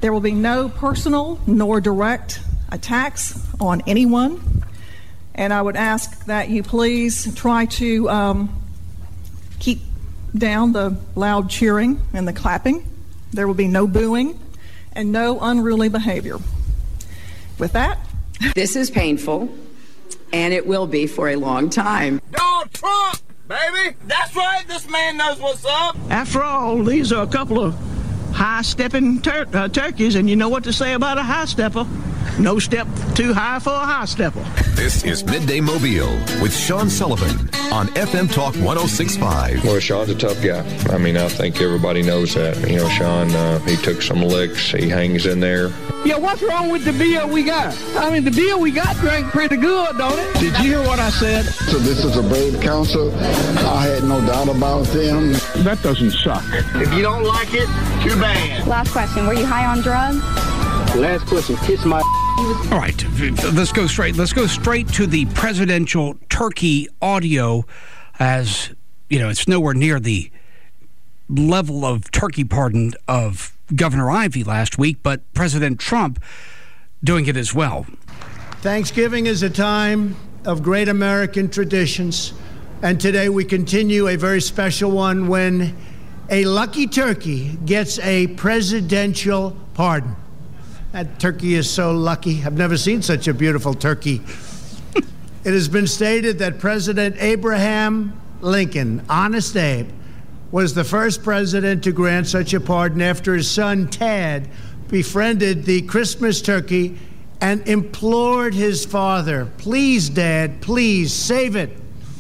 There will be no personal nor direct attacks on anyone. And I would ask that you please try to keep down the loud cheering and the clapping. There will be no booing and no unruly behavior. With that, this is painful, and it will be for a long time. Donald Trump, baby! That's right, this man knows what's up! After all, these are a couple of high-stepping turkeys, and you know what to say about a high-stepper. No step too high for a high-stepper. This is Midday Mobile with Sean Sullivan on FM Talk 106.5. Well, Sean's a tough guy. I mean, I think everybody knows that. You know, Sean, he took some licks. He hangs in there. Yeah, what's wrong with the beer we got? I mean, the beer we got drank pretty good, don't it? Did you hear what I said? So this is a brave council. I had no doubt about them. That doesn't suck. If you don't like it, too bad. Last question, were you high on drugs? Last question, kiss my... All right, let's go straight to the presidential turkey audio. As you know, it's nowhere near the level of turkey pardon of Governor Ivey last week, but President Trump doing it as well. Thanksgiving is a time of great American traditions, and today we continue a very special one when a lucky turkey gets a presidential pardon. That turkey is so lucky. I've never seen such a beautiful turkey. It has been stated that President Abraham Lincoln, Honest Abe, was the first president to grant such a pardon after his son Tad befriended the Christmas turkey and implored his father, "Please, Dad, please save it."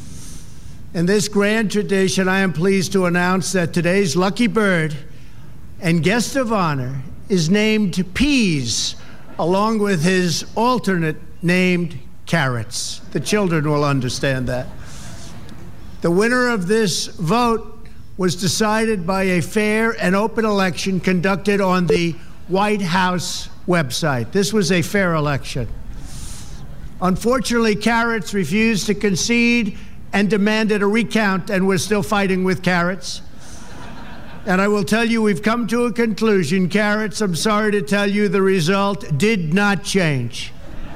In this grand tradition, I am pleased to announce that today's lucky bird and guest of honor is named Peas, along with his alternate named Carrots. The children will understand that. The winner of this vote was decided by a fair and open election conducted on the White House website. This was a fair election. Unfortunately, Carrots refused to concede and demanded a recount, and we're still fighting with Carrots. And I will tell you, we've come to a conclusion. Carrots, I'm sorry to tell you, the result did not change.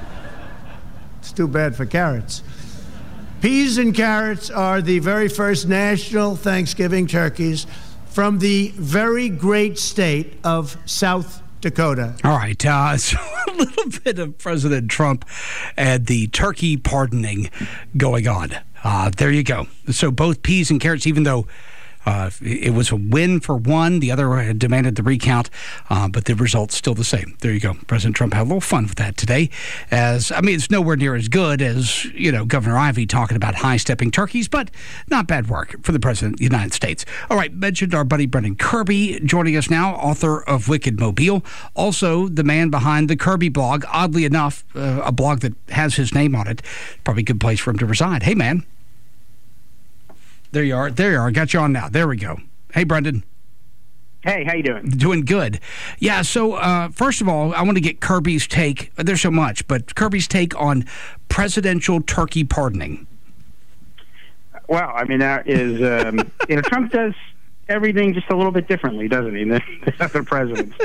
It's too bad for Carrots. Peas and Carrots are the very first national Thanksgiving turkeys from the very great state of South Dakota. All right, so a little bit of President Trump and the turkey pardoning going on. There you go. So both Peas and Carrots, even though it was a win for one, the other had demanded the recount, but the result's still the same. There you go. President Trump had a little fun with that today. It's nowhere near as good as, Governor Ivey talking about high-stepping turkeys, but not bad work for the President of the United States. All right, mentioned our buddy Brendan Kirby joining us now, author of Wicked Mobile, also the man behind the Kirby blog, oddly enough, a blog that has his name on it. Probably a good place for him to reside. Hey, man. There you are. I got you on now. There we go. Hey, Brendan. Hey, how you doing? Doing good. Yeah, so first of all, I want to get Kirby's take. There's so much, but Kirby's take on presidential turkey pardoning. Well, I mean, that is, Trump does everything just a little bit differently, doesn't he, than other presidents?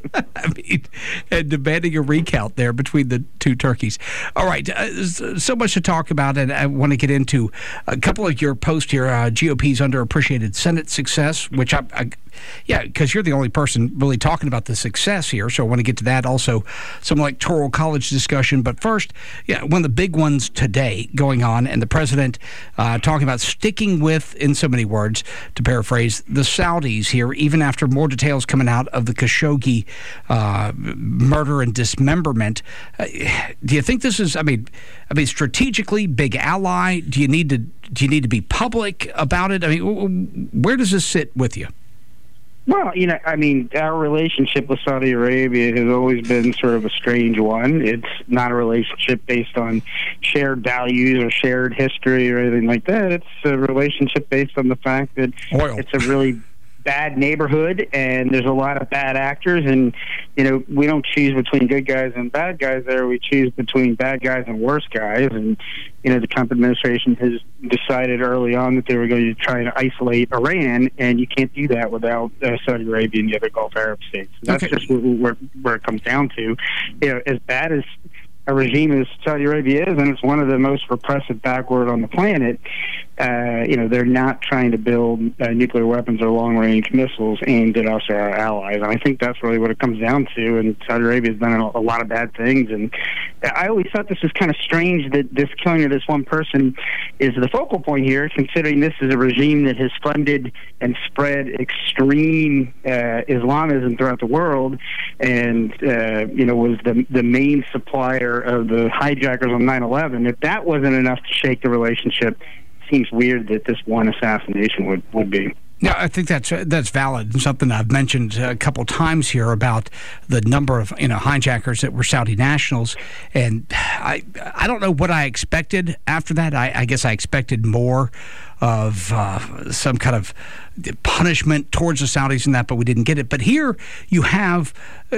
And demanding a recount there between the two turkeys. All right, so much to talk about, and I want to get into a couple of your posts here. GOP's underappreciated Senate success, which because you're the only person really talking about the success here, so I want to get to that. Also, some electoral college discussion. But first, one of the big ones today going on, and the president talking about sticking with, in so many words, to paraphrase, the Saudis here, even after more details coming out of the Khashoggi murder and dismemberment. Do you think this is, strategically big ally? Do you need to be public about it? Where does this sit with you? Well, our relationship with Saudi Arabia has always been sort of a strange one. It's not a relationship based on shared values or shared history or anything like that. It's a relationship based on the fact that It's a really bad neighborhood, and there's a lot of bad actors, and we don't choose between good guys and bad guys there. We choose between bad guys and worse guys, and the Trump administration has decided early on that they were going to try to isolate Iran, and you can't do that without Saudi Arabia and the other Gulf Arab states. So that's just where it comes down to. As bad as a regime as Saudi Arabia is, and it's one of the most repressive backward on the planet, they're not trying to build nuclear weapons or long-range missiles aimed at us or our allies. And I think that's really what it comes down to. And Saudi Arabia has done a lot of bad things. And I always thought this was kind of strange that this killing of this one person is the focal point here, considering this is a regime that has funded and spread extreme Islamism throughout the world, and was the main supplier of the hijackers on 9/11. If that wasn't enough to shake the relationship, it seems weird that this one assassination would be. Yeah, I think that's valid, and something I've mentioned a couple times here about the number of hijackers that were Saudi nationals, and I don't know what I expected after that. I guess I expected more of some kind of punishment towards the Saudis and that, but we didn't get it. But here you have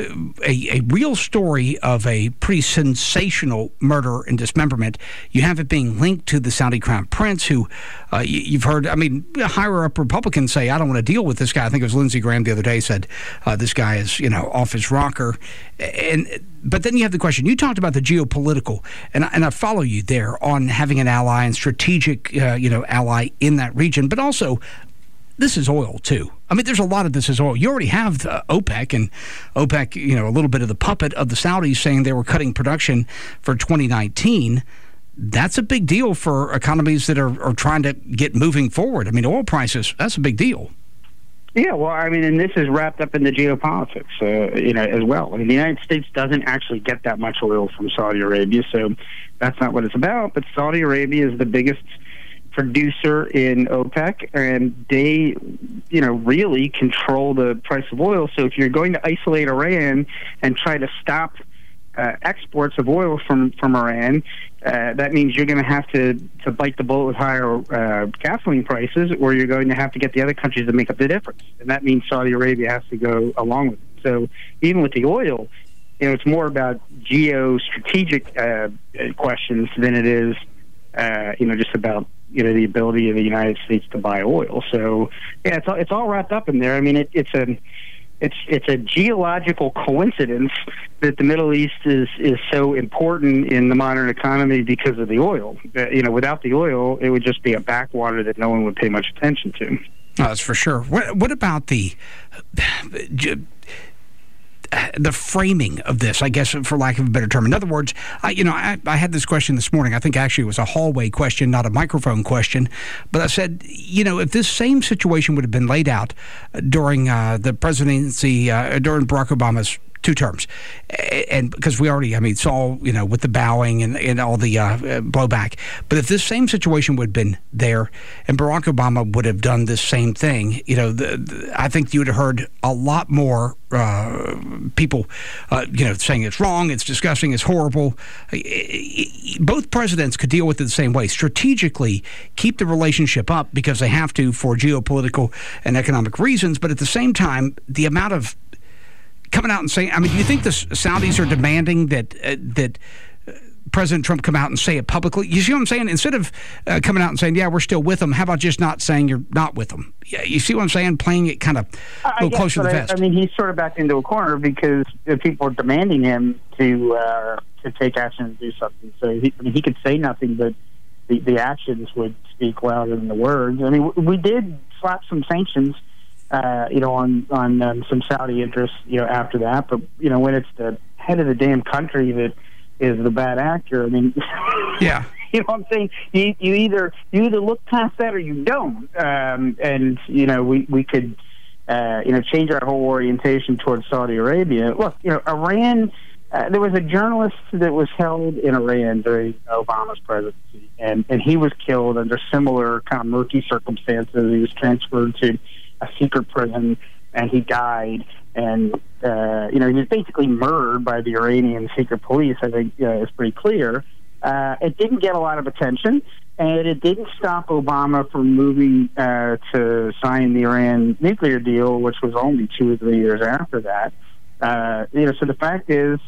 a real story of a pretty sensational murder and dismemberment. You have it being linked to the Saudi Crown Prince, who you've heard, higher up Republicans say, I don't want to deal with this guy. I think it was Lindsey Graham the other day said, this guy is, off his rocker. But then you have the question. You talked about the geopolitical, and I follow you there on having an ally and strategic, ally in that region, but also this is oil, too. There's a lot of this is oil. You already have OPEC, and OPEC, a little bit of the puppet of the Saudis saying they were cutting production for 2019. That's a big deal for economies that are trying to get moving forward. Oil prices, that's a big deal. Yeah, well, and this is wrapped up in the geopolitics, as well. The United States doesn't actually get that much oil from Saudi Arabia, so that's not what it's about. But Saudi Arabia is the biggest producer in OPEC, and they, really control the price of oil. So if you're going to isolate Iran and try to stop exports of oil from Iran, that means you're going to have to bite the bullet with higher gasoline prices, or you're going to have to get the other countries to make up the difference. And that means Saudi Arabia has to go along with it. So even with the oil, it's more about geostrategic questions than it is, just about the ability of the United States to buy oil. So yeah, it's all wrapped up in there. It's a geological coincidence that the Middle East is so important in the modern economy because of the oil. Without the oil, it would just be a backwater that no one would pay much attention to. That's for sure. What about the framing of this, I guess, for lack of a better term? In other words, I had this question this morning. I think actually it was a hallway question, not a microphone question. But I said, if this same situation would have been laid out during the presidency, during Barack Obama's 2 terms, and because we already, saw, with the bowing and all the blowback. But if this same situation would have been there and Barack Obama would have done this same thing, I think you would have heard a lot more people, saying it's wrong, it's disgusting, it's horrible. Both presidents could deal with it the same way. Strategically, keep the relationship up because they have to for geopolitical and economic reasons. But at the same time, the amount of coming out and saying, do you think the Saudis are demanding that President Trump come out and say it publicly? You see what I'm saying? Instead of coming out and saying, yeah, we're still with them, how about just not saying you're not with them? Yeah, you see what I'm saying? Playing it kind of a little closer to the vest. He's sort of backed into a corner because people are demanding him to take action and do something. So he could say nothing, but the actions would speak louder than the words. We did slap some sanctions on some Saudi interests, after that. But, when it's the head of the damn country that is the bad actor, yeah. You know what I'm saying? You either look past that or you don't. We could, change our whole orientation towards Saudi Arabia. Look, Iran, there was a journalist that was held in Iran during Obama's presidency, and he was killed under similar kind of murky circumstances. He was transferred to a secret prison, and he died. And, he was basically murdered by the Iranian secret police, I think is pretty clear. It didn't get a lot of attention, and it didn't stop Obama from moving to sign the Iran nuclear deal, which was only 2 or 3 years after that. So the fact is,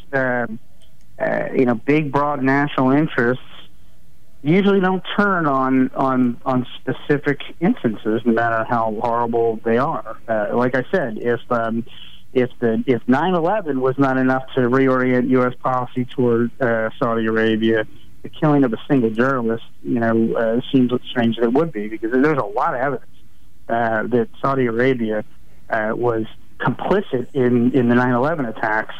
big, broad national interests usually don't turn on specific instances, no matter how horrible they are. Like I said, if 9/11 was not enough to reorient U.S. policy toward Saudi Arabia, the killing of a single journalist, seems strange that it would be, because there's a lot of evidence that Saudi Arabia was complicit in the 9/11 attacks.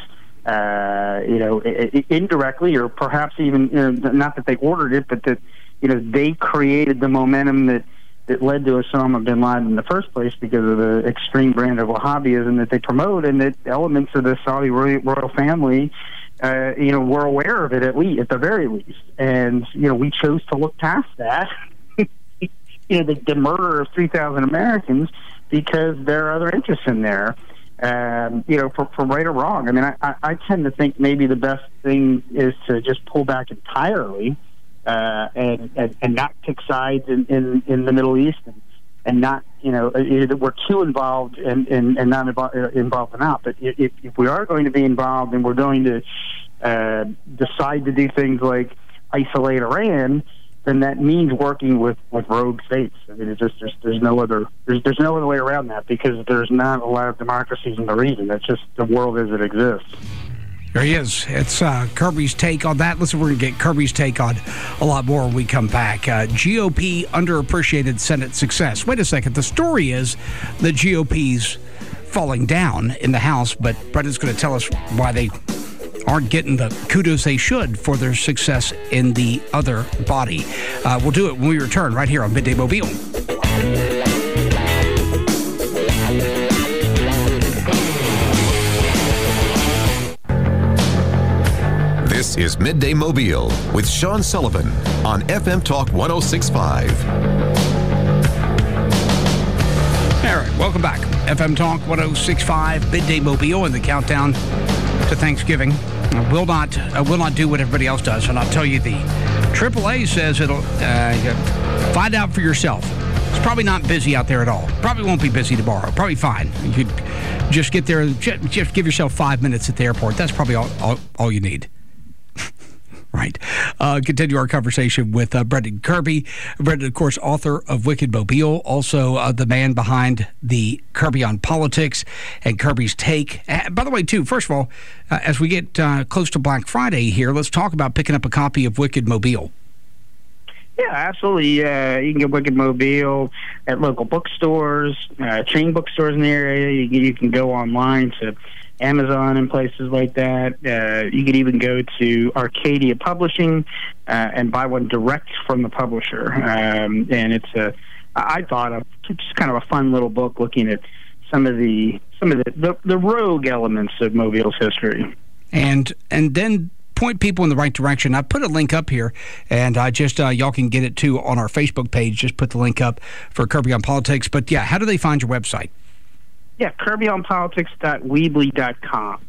Indirectly, or perhaps even, not that they ordered it, but that, they created the momentum that led to Osama bin Laden in the first place, because of the extreme brand of Wahhabism that they promote, and that elements of the Saudi royal family, were aware of it at the very least. And, we chose to look past that, the murder of 3,000 Americans, because there are other interests in there. For right or wrong. I mean, I tend to think maybe the best thing is to just pull back entirely and not pick sides in the Middle East, and not, either we're too involved and not involved enough. But if we are going to be involved, and we're going to decide to do things like isolate Iran, then that means working with rogue states. I mean, there's no other way around that, because there's not a lot of democracies in the region. That's just the world as it exists. There he is. It's Kirby's take on that. Listen, we're going to get Kirby's take on a lot more when we come back. GOP underappreciated Senate success. Wait a second. The story is the GOP's falling down in the House, but Brett is going to tell us why they aren't getting the kudos they should for their success in the other body. We'll do it when we return right here on Midday Mobile. This is Midday Mobile with Sean Sullivan on FM Talk 106.5. All right, welcome back. FM Talk 106.5, Midday Mobile, and the countdown to Thanksgiving. I will not do what everybody else does, and I'll tell you, the AAA says it'll find out for yourself. It's probably not busy out there at all. Probably won't be busy tomorrow. Probably fine. You could just get there, just give yourself 5 minutes at the airport. That's probably all you need. Right. Continue our conversation with Brendan Kirby. Brendan, of course, author of Wicked Mobile, also the man behind the Kirby on Politics and Kirby's Take. By the way, too, first of all, as we get close to Black Friday here, let's talk about picking up a copy of Wicked Mobile. Yeah, absolutely. You can get Wicked Mobile at local bookstores, chain bookstores in the area. You can go online to Amazon and places like that. You could even go to Arcadia Publishing and buy one direct from the publisher. And it's I thought of just kind of a fun little book looking at some of the rogue elements of Mobile's history. And then point people in the right direction. I put a link up here, and I just y'all can get it too on our Facebook page. Just put the link up for Kirby on Politics. But yeah, how do they find your website? Yeah, KirbyOnPolitics.weebly.com.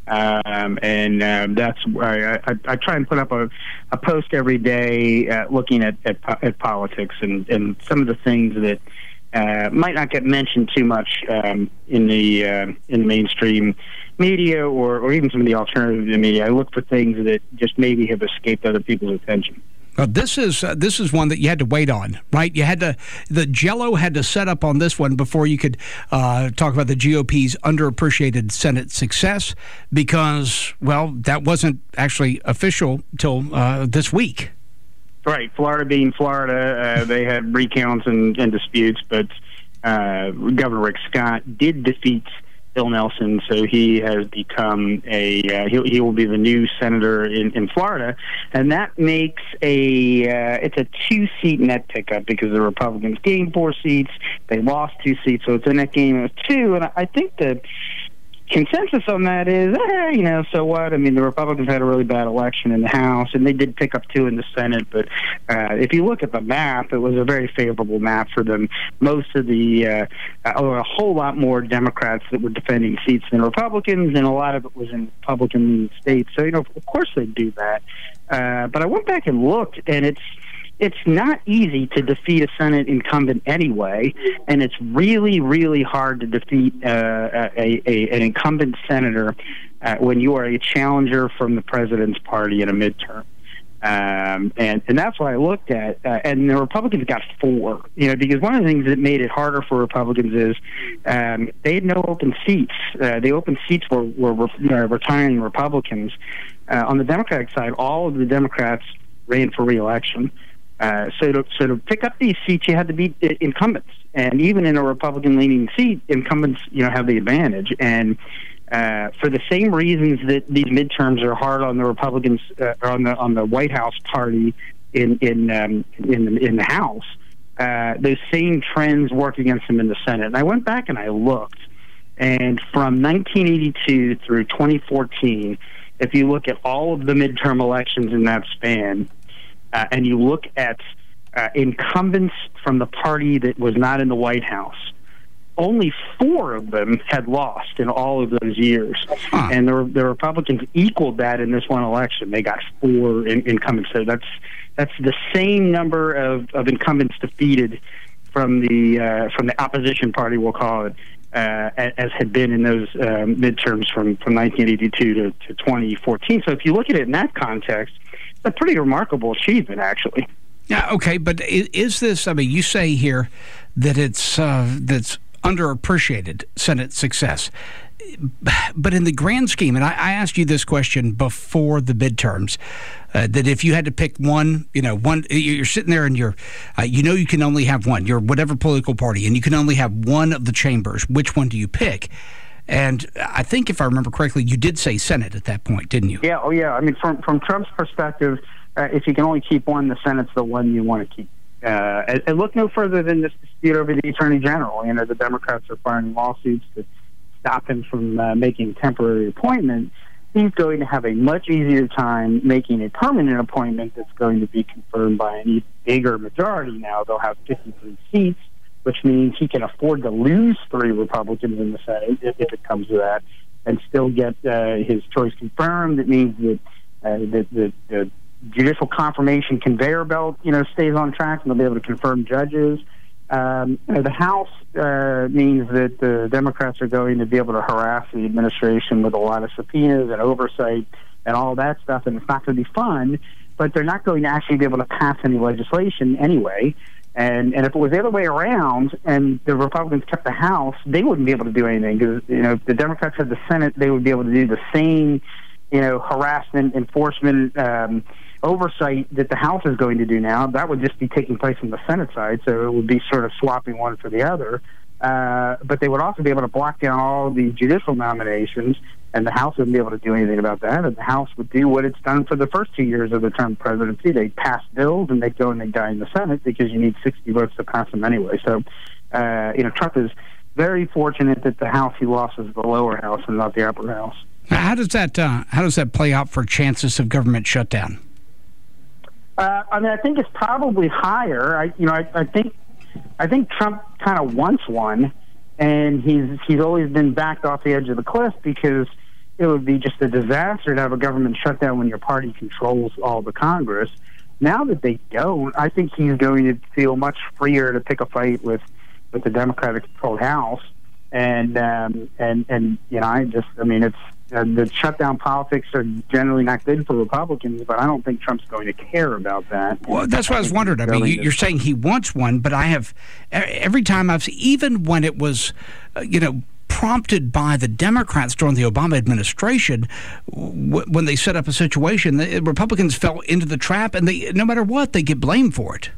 That's where I try and put up a post every day looking at politics and some of the things that might not get mentioned too much in the mainstream media or even some of the alternative media. I look for things that just maybe have escaped other people's attention. Well, this is one that you had to wait on, right? The Jell-O had to set up on this one before you could talk about the GOP's underappreciated Senate success, because, well, that wasn't actually official till this week. Right. Florida being Florida, they had recounts and disputes, but Governor Rick Scott did defeat Bill Nelson, so he has become he will be the new senator in Florida, and that makes it's a 2-seat net pickup because the Republicans gained 4 seats, they lost 2 seats, so it's a net gain of 2, and I think that consensus on that is, so what? I mean, the Republicans had a really bad election in the House, and they did pick up 2 in the Senate. But if you look at the map, it was a very favorable map for them. Most of a whole lot more Democrats that were defending seats than Republicans, and a lot of it was in Republican states. So, of course they do that. But I went back and looked, and it's not easy to defeat a Senate incumbent anyway, and it's really, really hard to defeat an incumbent senator when you are a challenger from the president's party in a midterm. And that's why I looked at, and the Republicans got 4, because one of the things that made it harder for Republicans is they had no open seats. The open seats were retiring Republicans. On the Democratic side, all of the Democrats ran for re-election. So to pick up these seats, you had to beat incumbents, and even in a Republican-leaning seat, incumbents have the advantage. And for the same reasons that these midterms are hard on the Republicans, on the White House party in the House, those same trends work against them in the Senate. And I went back and I looked, and from 1982 through 2014, if you look at all of the midterm elections in that span. And you look at incumbents from the party that was not in the White House, only 4 of them had lost in all of those years. And the Republicans equaled that in this one election. They got 4 incumbents. So that's the same number of incumbents defeated from the opposition party, we'll call it, as had been in those midterms from 1982 to 2014. So if you look at it in that context, it's a pretty remarkable achievement, actually. Yeah, okay, but is this, you say here that it's that's underappreciated Senate success. But in the grand scheme, and I asked you this question before the midterms, that if you had to pick one, you're sitting there and you can only have one. You're whatever political party, and you can only have one of the chambers. Which one do you pick? And I think, if I remember correctly, you did say Senate at that point, didn't you? Yeah. Oh, yeah. I mean, from Trump's perspective, if you can only keep one, the Senate's the one you want to keep. And look no further than this dispute over the Attorney General. The Democrats are filing lawsuits to stop him from making temporary appointment. He's going to have a much easier time making a permanent appointment that's going to be confirmed by an even bigger majority now. They'll have 53 seats, which means he can afford to lose 3 Republicans in the Senate if it comes to that, and still get his choice confirmed. It means that the judicial confirmation conveyor belt, stays on track, and they'll be able to confirm judges. The House means that the Democrats are going to be able to harass the administration with a lot of subpoenas and oversight and all that stuff, and it's not going to be fun, but they're not going to actually be able to pass any legislation anyway. And if it was the other way around and the Republicans kept the House, they wouldn't be able to do anything, because if the Democrats had the Senate, they would be able to do the same harassment, enforcement, oversight that the House is going to do now. That would just be taking place on the Senate side, so it would be sort of swapping one for the other. But they would also be able to block down all the judicial nominations, and the House wouldn't be able to do anything about that. And the House would do what it's done for the first 2 years of the Trump presidency. They'd pass bills, and they'd go and they'd die in the Senate, because you need 60 votes to pass them anyway. So, Trump is very fortunate that the House he lost is the lower house and not the upper house. How does that play out for chances of government shutdown? I think it's probably higher. I think Trump kind of wants one, and he's always been backed off the edge of the cliff, because it would be just a disaster to have a government shutdown when your party controls all the Congress. Now that they don't, I think he's going to feel much freer to pick a fight with the Democratic-controlled House, and it's. The shutdown politics are generally not good for Republicans, but I don't think Trump's going to care about that. Well, that's what I was wondering. I mean, you're saying he wants one, but I have every time even when it was, prompted by the Democrats during the Obama administration, when they set up a situation, the Republicans fell into the trap, and no matter what, they get blamed for it.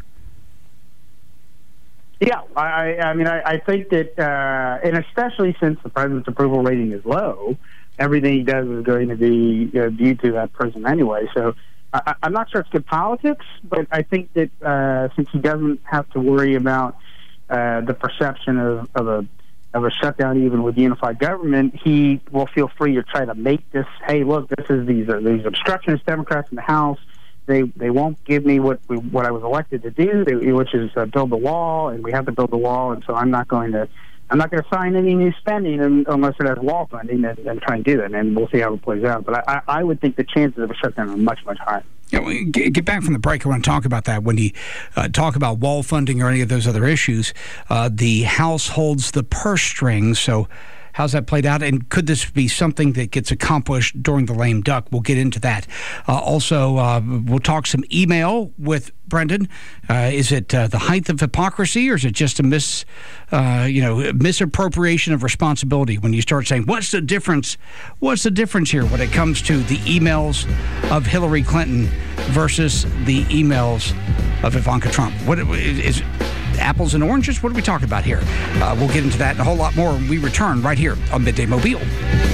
Yeah, I think that, and especially since the president's approval rating is low, everything he does is going to be viewed through that prism anyway. So I'm not sure it's good politics, but I think that since he doesn't have to worry about the perception of a of a shutdown, even with unified government, he will feel free to try to make this, hey, look, this is these obstructionist Democrats in the House. They won't give me what I was elected to do, which is build the wall, and we have to build the wall, and so I'm not going to sign any new spending unless it has wall funding and try and do that, and we'll see how it plays out. But I would think the chances of a shutdown are much, much higher. Yeah, we get back from the break. I want to talk about that. When you talk about wall funding or any of those other issues, the House holds the purse strings. So how's that played out? And could this be something that gets accomplished during the lame duck? We'll get into that. Also, we'll talk some email with Brendan. Is it the height of hypocrisy, or is it just a misappropriation of responsibility when you start saying, what's the difference? What's the difference here when it comes to the emails of Hillary Clinton versus the emails of Ivanka Trump? What is apples and oranges? What are we talking about here? We'll get into that and a whole lot more when we return right here on Midday Mobile.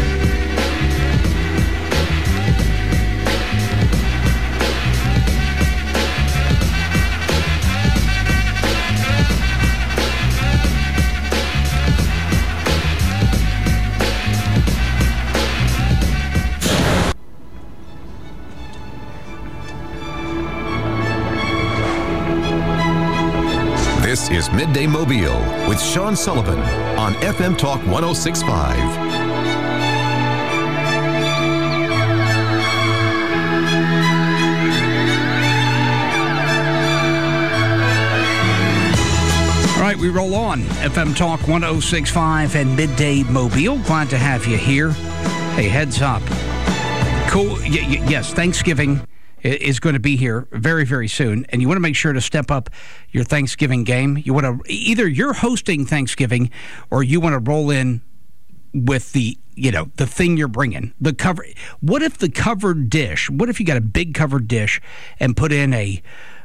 This is Midday Mobile with Sean Sullivan on FM Talk 106.5. All right, we roll on. FM Talk 106.5 and Midday Mobile. Glad to have you here. Hey, heads up. Cool. Yes, Thanksgiving is going to be here very, very soon, and you want to make sure to step up your Thanksgiving game. You want to either you're hosting Thanksgiving, or you want to roll in with the thing you're bringing. The cover. What if the covered dish? What if you got a big covered dish and put in a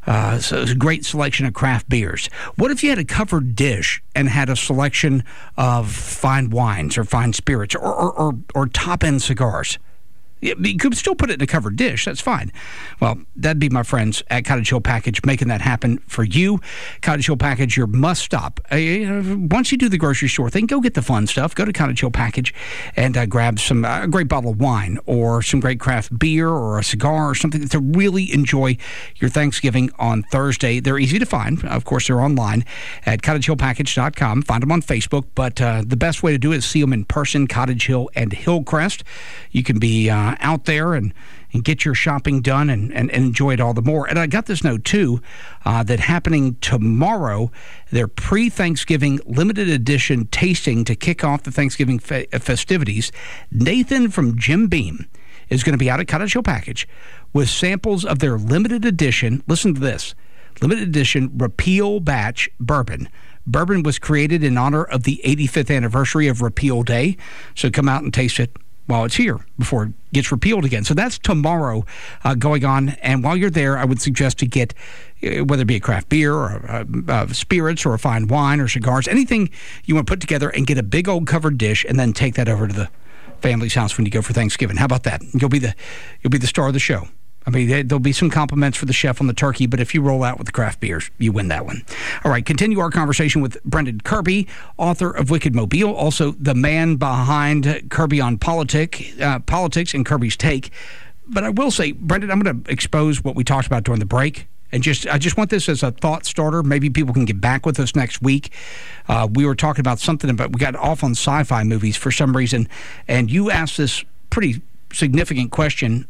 great selection of craft beers? What if you had a covered dish and had a selection of fine wines or fine spirits or top-end cigars? You could still put it in a covered dish. That's fine. Well, that'd be my friends at Cottage Hill Package making that happen for you. Cottage Hill Package, your must stop. Once you do the grocery store thing, go get the fun stuff. Go to Cottage Hill Package and grab some a great bottle of wine or some great craft beer or a cigar or something to really enjoy your Thanksgiving on Thursday. They're easy to find. Of course, they're online at cottagehillpackage.com. Find them on Facebook. But the best way to do it is see them in person, Cottage Hill and Hillcrest. You can be out there and get your shopping done and enjoy it all the more. And I got this note, too, that happening tomorrow, their pre-Thanksgiving limited edition tasting to kick off the Thanksgiving festivities. Nathan from Jim Beam is going to be out at Cottage Hill Package with samples of their limited edition, listen to this, limited edition Repeal Batch Bourbon. Bourbon was created in honor of the 85th anniversary of Repeal Day, so come out and taste it while it's here before it gets repealed again. So that's tomorrow going on. And while you're there, I would suggest to get, whether it be a craft beer or spirits or a fine wine or cigars, anything you want to put together and get a big old covered dish and then take that over to the family's house when you go for Thanksgiving. How about that? You'll be the star of the show. I mean, there'll be some compliments for the chef on the turkey, but if you roll out with the craft beers, you win that one. All right, continue our conversation with Brendan Kirby, author of Wicked Mobile, also the man behind Kirby on Politics and Kirby's Take. But I will say, Brendan, I'm going to expose what we talked about during the break. And I just want this as a thought starter. Maybe people can get back with us next week. We were talking about something, but we got off on sci-fi movies for some reason. And you asked this pretty significant question.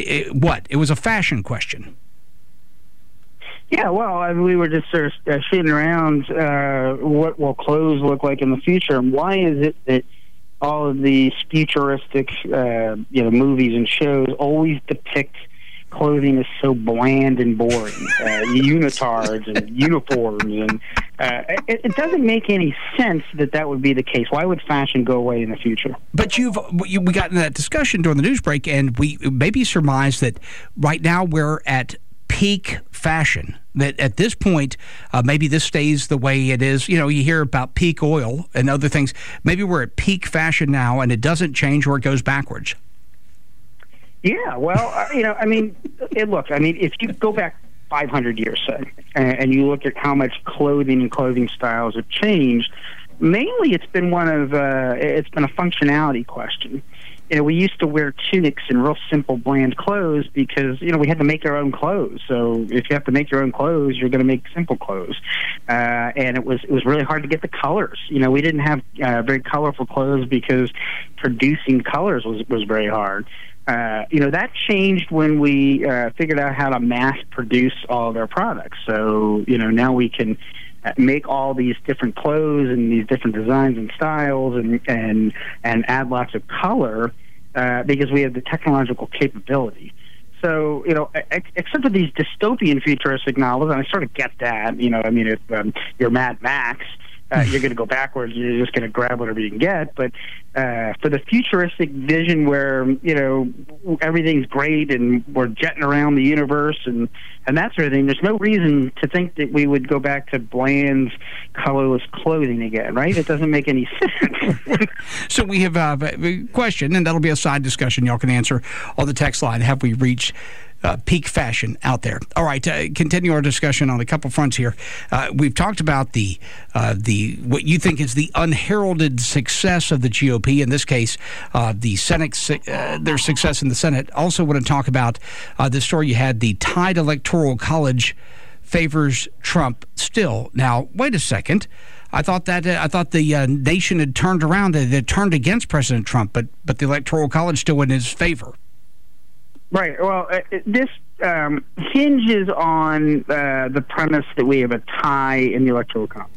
It was a fashion question. Yeah, well, we were just sort of shooting around what will clothes look like in the future, and why is it that all of these futuristic movies and shows always depict clothing as so bland and boring, unitards and uniforms, and it doesn't make any sense that would be the case. Why would fashion go away in the future? But we got into that discussion during the news break, and we maybe surmised that right now we're at peak fashion. That at this point, maybe this stays the way it is. You know, you hear about peak oil and other things. Maybe we're at peak fashion now, and it doesn't change or it goes backwards. Yeah, well, if you go back 500 years, say, and you look at how much clothing and clothing styles have changed, mainly it's been it's been a functionality question. We used to wear tunics and real simple, bland clothes because, we had to make our own clothes. So if you have to make your own clothes, you're going to make simple clothes. And it was really hard to get the colors. We didn't have very colorful clothes because producing colors was very hard. That changed when we figured out how to mass produce all of our products. So, now we can make all these different clothes and these different designs and styles and add lots of color because we have the technological capability. So, except for these dystopian futuristic novels, and I sort of get that, if you're Mad Max, you're going to go backwards, you're just going to grab whatever you can get. But for the futuristic vision where, everything's great and we're jetting around the universe and that sort of thing, there's no reason to think that we would go back to bland, colorless clothing again, right? It doesn't make any sense. So we have a question, and that'll be a side discussion y'all can answer on the text line. Have we reached peak fashion out there? All right, continue our discussion on a couple fronts here. We've talked about the what you think is the unheralded success of the GOP. In this case, the Senate, their success in the Senate. Also, want to talk about the story you had. The tied electoral college favors Trump still. Now, wait a second. I thought the nation had turned around. They turned against President Trump, but the electoral college still in his favor. Right. Well, this hinges on the premise that we have a tie in the Electoral College.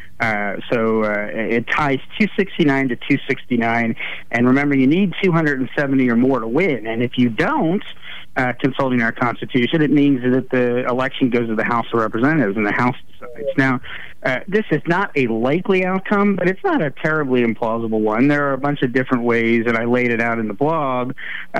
So it ties 269 to 269. And remember, you need 270 or more to win. And if you don't, consulting our Constitution, it means that the election goes to the House of Representatives and the House decides. Now, this is not a likely outcome, but it's not a terribly implausible one. There are a bunch of different ways, and I laid it out in the blog,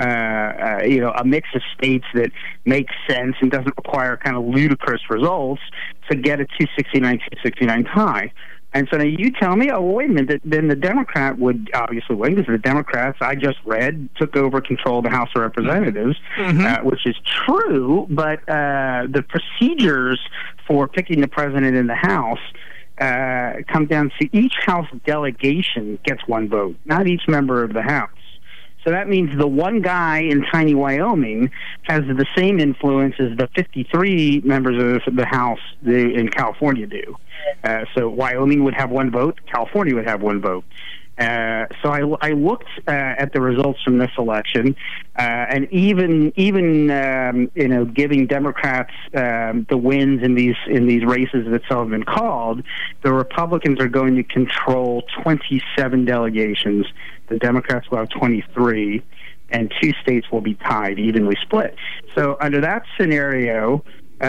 a mix of states that make sense and doesn't require kind of ludicrous results to get a 269-269 tie. And so now you tell me, oh, well, wait a minute, then the Democrat would obviously win because the Democrats, I just read, took over control of the House of Representatives, which is true, but the procedures for picking the president in the House come down to each House delegation gets one vote, not each member of the House. So that means the one guy in tiny Wyoming has the same influence as the 53 members of the House in California do. So Wyoming would have one vote, California would have one vote. So I looked at the results from this election, and even giving Democrats the wins in these races that some have been called, the Republicans are going to control 27 delegations. The Democrats will have 23, and 2 states will be tied, evenly split. So under that scenario,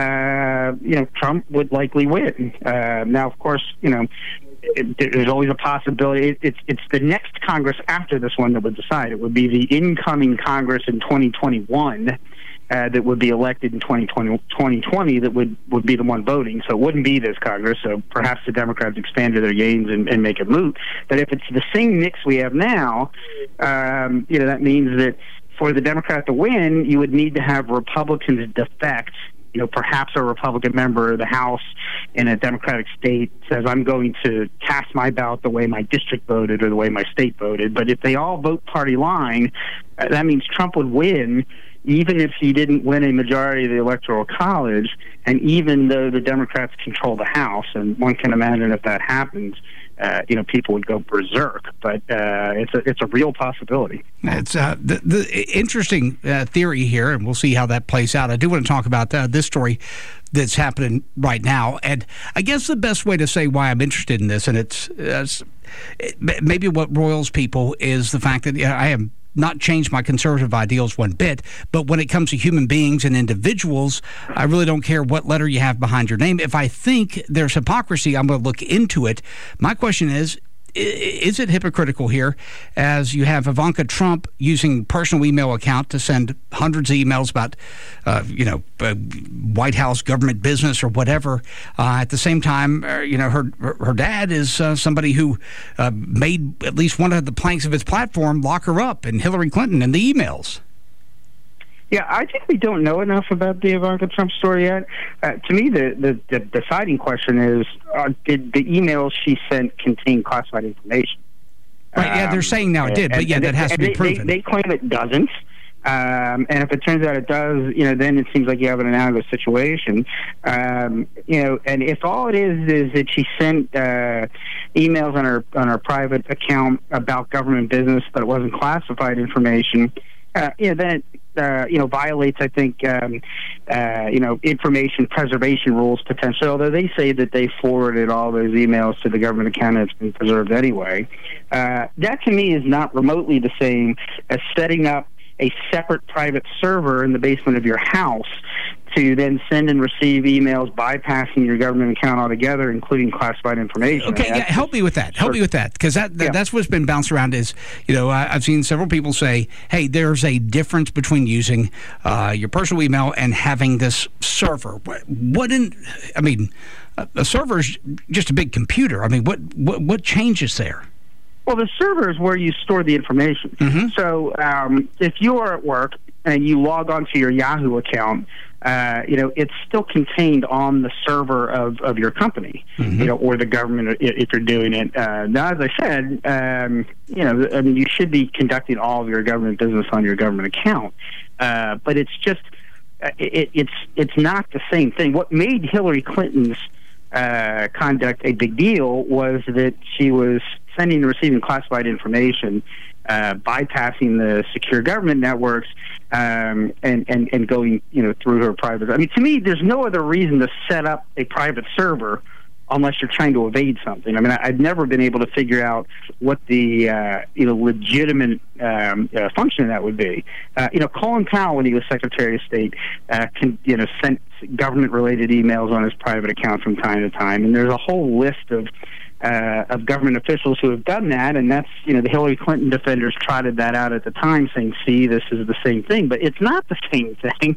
Trump would likely win. Now, of course, there's always a possibility. It's the next Congress after this one that would decide. It would be the incoming Congress in 2021 that would be elected in 2020 that would be the one voting. So it wouldn't be this Congress. So perhaps the Democrats expanded their gains and make it moot. But if it's the same mix we have now, that means that for the Democrat to win, you would need to have Republicans defect. Perhaps a Republican member of the House in a Democratic state says, I'm going to cast my ballot the way my district voted or the way my state voted. But if they all vote party line, that means Trump would win, even if he didn't win a majority of the Electoral College, and even though the Democrats control the House. And one can imagine if that happens, people would go berserk. But it's a real possibility. It's the interesting theory here, and we'll see how that plays out. I do want to talk about this story that's happening right now, and I guess the best way to say why I'm interested in this, and it's maybe what roils people, is the fact that I am not changed my conservative ideals one bit, but when it comes to human beings and individuals, I really don't care what letter you have behind your name. If I think there's hypocrisy, I'm going to look into it. My question is it hypocritical here as you have Ivanka Trump using personal email account to send hundreds of emails about, White House government business or whatever. At the same time, her dad is somebody who made at least one of the planks of his platform lock her up, and Hillary Clinton and the emails. Yeah, I think we don't know enough about the Ivanka Trump story yet. To me, the deciding question is, did the emails she sent contain classified information? Right, yeah, they're saying now it did, but that has to be proven. They claim it doesn't. And if it turns out it does, then it seems like you have an analogous situation. And if all it is that she sent emails on her private account about government business, but it wasn't classified information, then it violates, I think, information preservation rules potentially, although they say that they forwarded all those emails to the government account and it's been preserved anyway. That, to me, is not remotely the same as setting up a separate private server in the basement of your house to then send and receive emails bypassing your government account altogether, including classified information. Okay, help me with that. Help me with that, because that's what's been bounced around is, I've seen several people say, hey, there's a difference between using your personal email and having this server. A server is just a big computer. I mean, what changes there? Well, the server is where you store the information. Mm-hmm. So if you are at work and you log on to your Yahoo account, it's still contained on the server of your company, mm-hmm. Or the government if you're doing it. Now, as I said, you should be conducting all of your government business on your government account. But it's just, it's not the same thing. What made Hillary Clinton's conduct a big deal was that she was sending and receiving classified information, bypassing the secure government networks, and going through her private. I mean, to me, there's no other reason to set up a private server unless you're trying to evade something. I mean, I've never been able to figure out what the legitimate function of that would be. Colin Powell, when he was Secretary of State, sent government-related emails on his private account from time to time, and there's a whole list of government officials who have done that, and that's the Hillary Clinton defenders trotted that out at the time, saying, "See, this is the same thing," but it's not the same thing.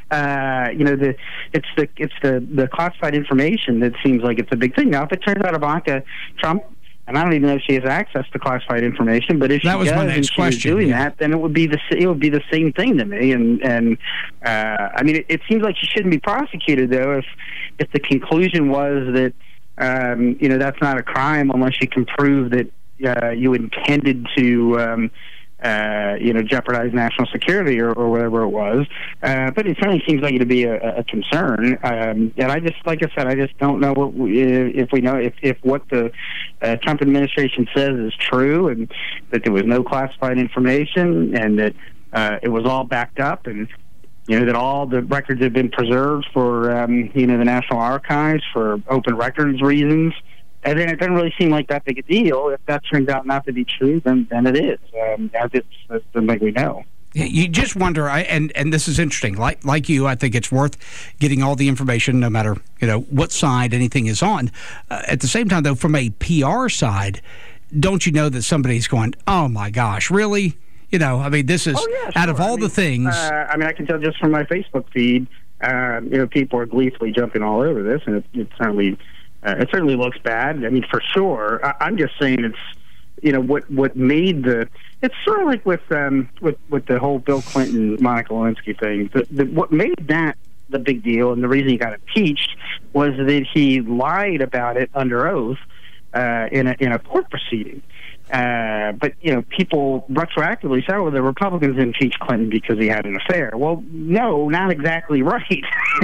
It's the classified information that seems like it's a big thing. Now, if it turns out Ivanka Trump, and I don't even know if she has access to classified information, but if she does and she's doing that, then it would be the same thing to me. And it seems like she shouldn't be prosecuted though if the conclusion was that that's not a crime unless you can prove that you intended to jeopardize national security or whatever it was. But it certainly seems like it to be a concern. And I just, like I said, I just don't know if we know if what the Trump administration says is true, and that there was no classified information, and that it was all backed up, and that all the records have been preserved for the National Archives for open records reasons. And then it doesn't really seem like that big a deal. If that turns out not to be true, then it is, as like we know. You just wonder, and this is interesting. Like you, I think it's worth getting all the information, no matter what side anything is on. At the same time, though, from a PR side, don't you know that somebody's going, "Oh my gosh, really?" This is out of all the things. I can tell just from my Facebook feed, people are gleefully jumping all over this, and it certainly looks bad. I mean, for sure. I'm just saying it's, what made it's sort of like with the whole Bill Clinton, Monica Lewinsky thing. What made that the big deal, and the reason he got impeached, was that he lied about it under oath in a court proceeding. But people retroactively say, "Oh, the Republicans impeached Clinton because he had an affair." Well, no, not exactly right.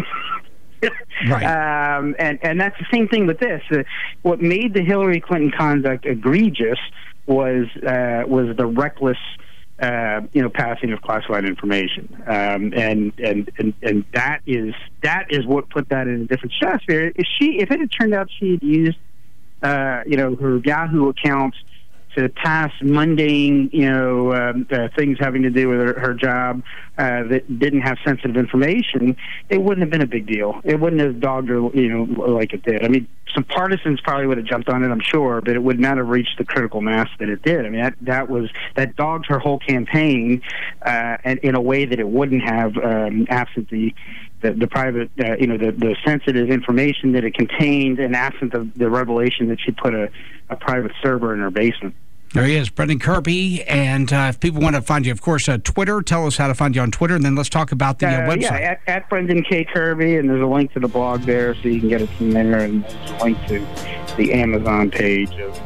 Right. And that's the same thing with this. What made the Hillary Clinton conduct egregious was the reckless, passing of classified information, and that is what put that in a different stratosphere. If it had turned out she had used, her Yahoo account to pass mundane, things having to do with her job that didn't have sensitive information, it wouldn't have been a big deal. It wouldn't have dogged her, like it did. I mean, some partisans probably would have jumped on it, I'm sure, but it would not have reached the critical mass that it did. I mean, that dogged her whole campaign, and in a way that it wouldn't have absent the private, the sensitive information that it contained, and absent the revelation that she put a private server in her basement. There he is, Brendan Kirby. And if people want to find you, of course, Twitter, tell us how to find you on Twitter, and then let's talk about the website. Yeah, at Brendan K. Kirby, and there's a link to the blog there, so you can get it from there, and there's a link to the Amazon page of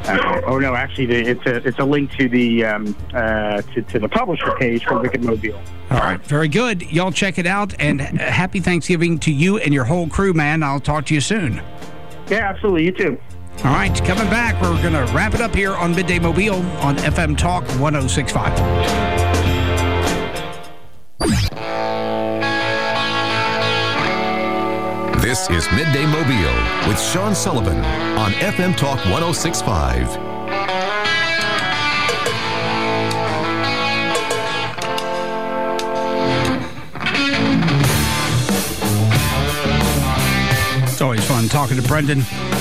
it's a link to the to the publisher page for Wicked Mobile. All right, very good. Y'all check it out, and happy Thanksgiving to you and your whole crew, man. I'll talk to you soon. Yeah, absolutely. You too. All right, coming back, we're going to wrap it up here on Midday Mobile on FM Talk 106.5. This is Midday Mobile with Sean Sullivan on FM Talk 106.5. It's always fun talking to Brendan,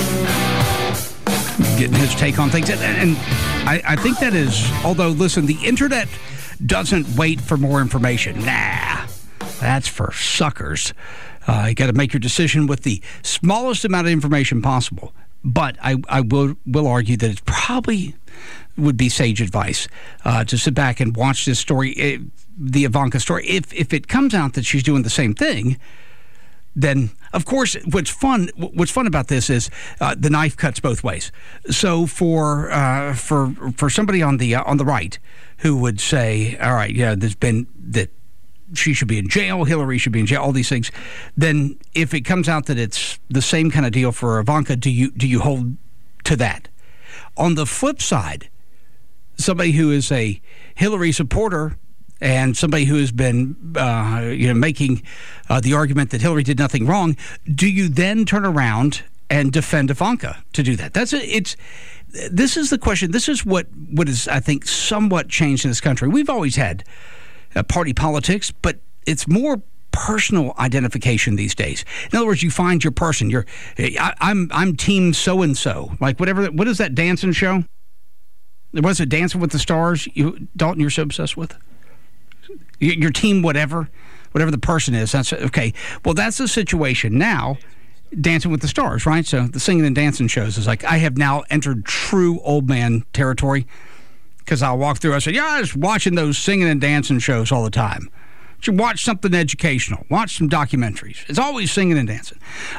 getting his take on things. And I think that is, although, listen, the internet doesn't wait for more information. Nah, that's for suckers. You got to make your decision with the smallest amount of information possible. But I will argue that it probably would be sage advice to sit back and watch this story, the Ivanka story. If it comes out that she's doing the same thing, then of course what's fun about this is the knife cuts both ways. So for somebody on the right who would say, all right, yeah, there's been that she should be in jail, Hillary should be in jail, all these things, then if it comes out that it's the same kind of deal for Ivanka, do you hold to that? On the flip side, somebody who is a Hillary supporter and somebody who has been making the argument that Hillary did nothing wrong, do you then turn around and defend Ivanka to do that? This is the question. This is what is, I think, somewhat changed in this country. We've always had party politics, but it's more personal identification these days. In other words, you find your person. I'm team so and so. Like whatever. What is that dancing show? Was it Dancing with the Stars? Dalton, you're so obsessed with your team. Whatever the person is. That's okay. Well, that's the situation now. Dancing with the Stars, right? So the singing and dancing shows is like I have now entered true old man territory. Because I'll walk through, I said, yeah, I was watching those singing and dancing shows all the time. You should watch something educational. Watch some documentaries. It's always singing and dancing.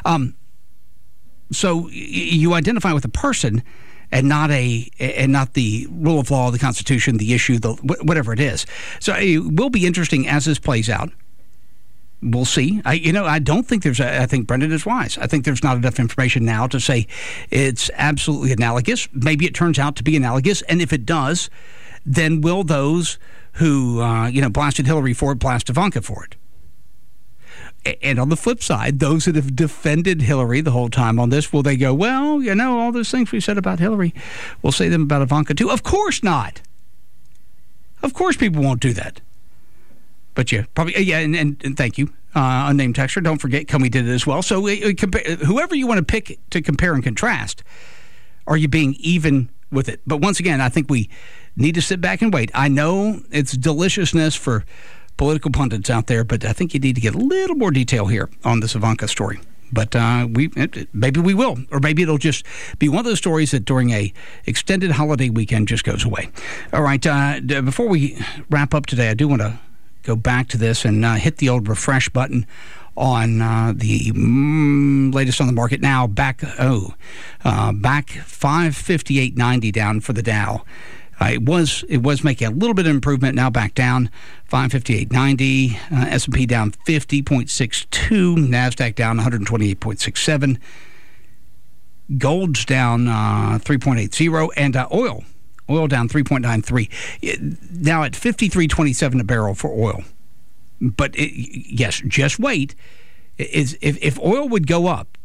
So you identify with a person and not the rule of law, the Constitution, the issue, whatever it is. So it will be interesting as this plays out. We'll see. I don't think I think Brendan is wise. I think there's not enough information now to say it's absolutely analogous. Maybe it turns out to be analogous. And if it does, then will those who, blasted Hillary for it, blast Ivanka for it? And on the flip side, those that have defended Hillary the whole time on this, will they go, well, all those things we said about Hillary, we'll say them about Ivanka too? Of course not. Of course people won't do that. But yeah, probably, yeah, and thank you, unnamed texter. Don't forget, Comey did it as well. So whoever you want to pick to compare and contrast, are you being even with it? But once again, I think we need to sit back and wait. I know it's deliciousness for political pundits out there, but I think you need to get a little more detail here on this Ivanka story. But maybe we will, or maybe it'll just be one of those stories that during a extended holiday weekend just goes away. All right, before we wrap up today, I do want to go back to this and hit the old refresh button on the latest on the market now. Back 558.90 down for the Dow. It was making a little bit of improvement. Now back down 558.90. S&P down 50.62. Nasdaq down 128.67. Gold's down 3.80, and Oil down 3.93. Now at 53.27 a barrel for oil. But yes, just wait. If oil would go up,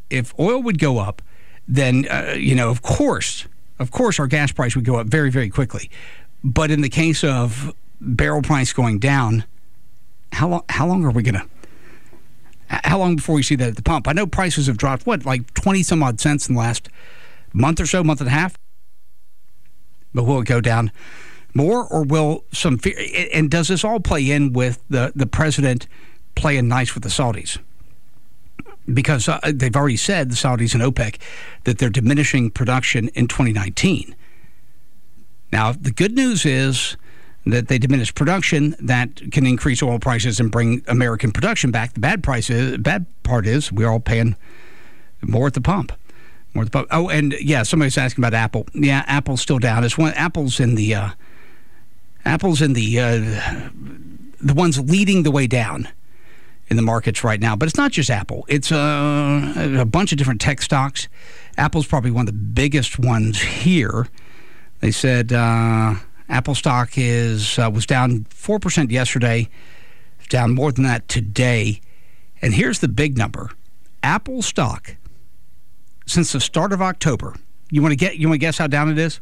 then of course our gas price would go up very, very quickly. But in the case of barrel price going down, how long are we gonna? How long before we see that at the pump? I know prices have dropped like 20 some odd cents in the last month or so, month and a half. But will it go down more, or will some fear? And does this all play in with the president playing nice with the Saudis? Because they've already said, the Saudis and OPEC, that they're diminishing production in 2019. Now, the good news is that they diminish production. That can increase oil prices and bring American production back. The bad part is we're all paying more at the pump. Oh, and yeah, somebody's asking about Apple. Yeah, Apple's still down. Apple's in the ones leading the way down in the markets right now. But it's not just Apple. It's a bunch of different tech stocks. Apple's probably one of the biggest ones here. They said Apple stock was down 4% yesterday, down more than that today. And here's the big number. Apple stock, since the start of October, you want to guess how down it is?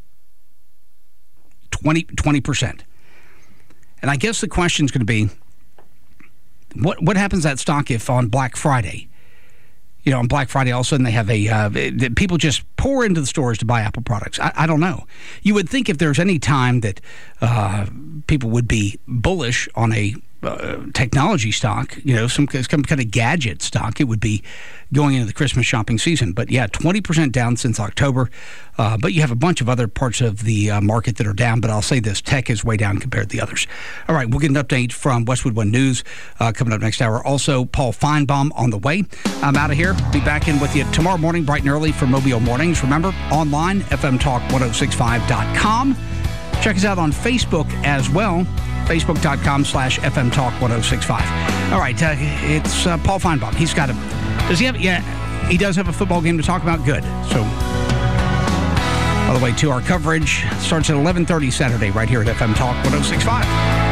20%. And I guess the question is going to be, what happens to that stock if on Black Friday, on Black Friday, all of a sudden they have people just pour into the stores to buy Apple products? I don't know. You would think if there's any time that people would be bullish on a technology stock, some kind of gadget stock, it would be going into the Christmas shopping season. But yeah, 20% down since October. But you have a bunch of other parts of the market that are down. But I'll say this, tech is way down compared to the others. All right, we'll get an update from Westwood One News coming up next hour. Also, Paul Feinbaum on the way. I'm out of here. Be back in with you tomorrow morning, bright and early for Mobile Mornings. Remember, online, fmtalk1065.com. Check us out on Facebook as well. Facebook.com/FM Talk 1065. All right, it's Paul Feinbaum. He's got does he have? Yeah, he does have a football game to talk about. Good. So, by the way, our coverage starts at 11:30 Saturday right here at FM Talk 1065.